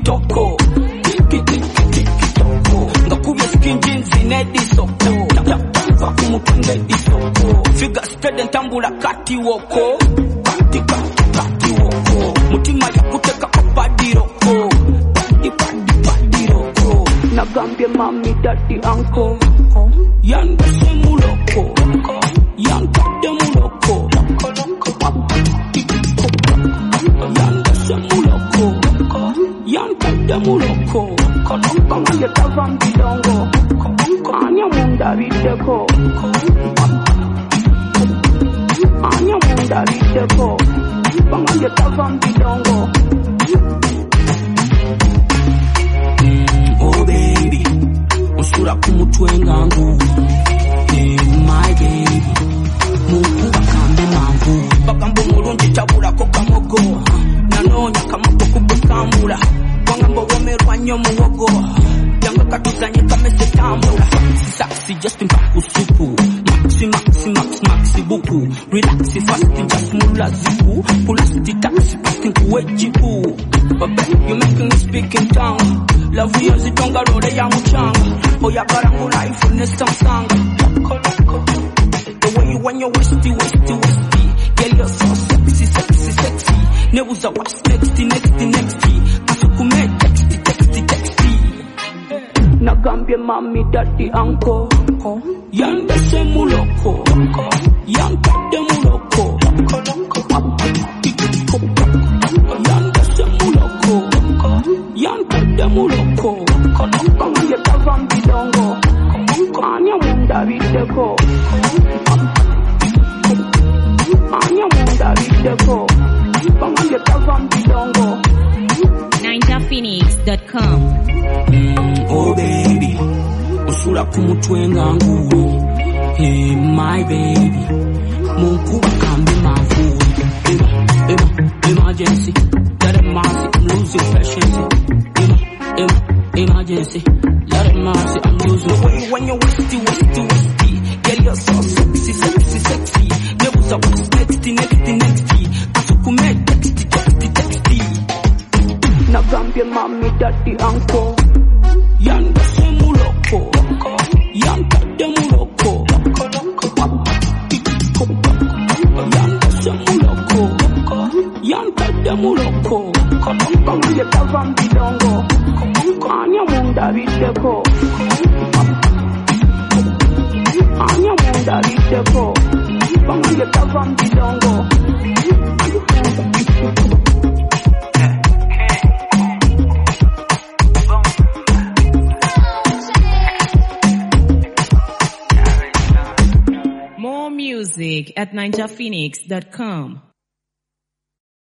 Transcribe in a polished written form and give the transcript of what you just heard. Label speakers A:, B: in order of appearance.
A: toko ngakubye skin jeans inedi soko va kumutende disoko figure steady ntambula kati woko kati woko mutima yakuteka padiroko padiroko nagambye mami daddy uncle yanda semuloko yanda demuloko yanda semuloko yanda demuloko kanganje tavambidongo anya munda biteko anya munda biteko kanganje tavambidongo oh baby usura kumutwenga ngu my baby mukuba kambe mangu bakambo mulungi tabula ko kamogo nanonya kamako kubukamula wangambo womerwa nyo muwogo yanga katuzanye kamese tambula sexy just mpaku supu maxi buku relax fast just mula zipu pulasti taxi pasting kuwejipu baby you making me speak in tongue love you zitonga role ya mchanga oya barangu life nesta msanga the way you when you westy girl you're so sexy nebuza what's next asukume text nagambye mami daddy uncle yanda semuloko yanda demuloko yanda semuloko yanda demuloko kanganje tavambidongo anya munda biteko anya munda biteko kanganje tavambidongo
B: NinjaPhoenix.com.
A: Oh baby usura kumutwenga ngu hey my baby mukuba kambe mangu emergency let it mercy I'm losing patience emergency let it mercy I'm losing the way when you're westy girl you're so sexy nebuza what's next asukume text nagambye mami daddy uncle yanda semuloko yanda demuloko yanda semuloko yanda demuloko kanganje tavambidongo anya munda biteko anya munda biteko kanganje tavambidongo
B: More music at NinjaPhoenix.com.